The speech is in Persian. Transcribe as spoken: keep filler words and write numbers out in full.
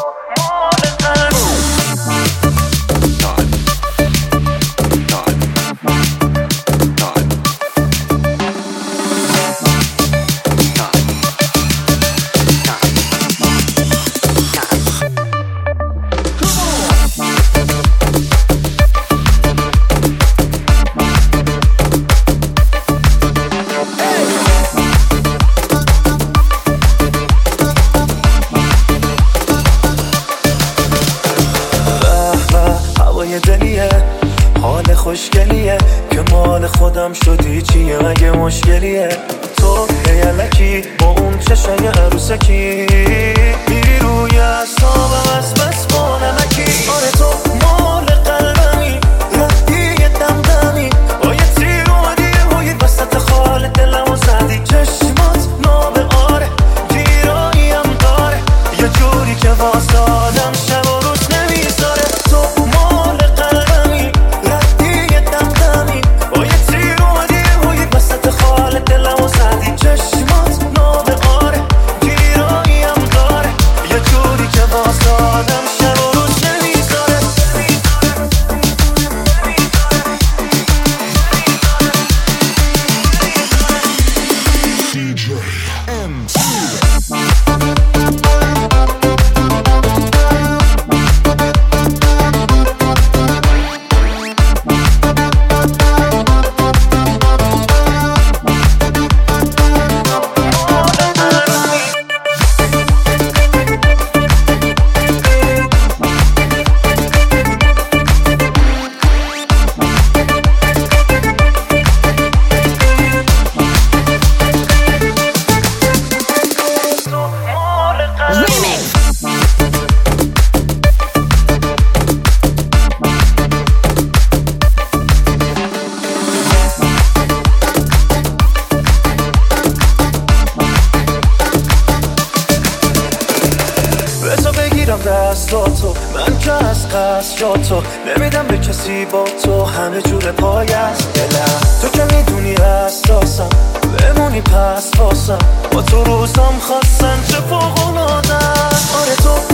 دلیه حال خوشگلیه که مال خودم شدی چیه مگه مشکلیه تو هیلکی با اون چشای عروسکی میری روی اعصابم از بس با نمکی آره تو مال قلبمی رفتی یه دمدمی با یه تیر اومدی روی وسط خال دلمو زدی چشمات نابه آره گیراییم داره یه جوری که واسه آدم شب و روز نمیذاره تو دستاتو من که از قصراتو نمیدم به کسی با تو همه جور پای از دلم تو که میدونی حساسم بمونی پس واسم با تو روزم خواستن چه فوق‌العاده‌ست آره تو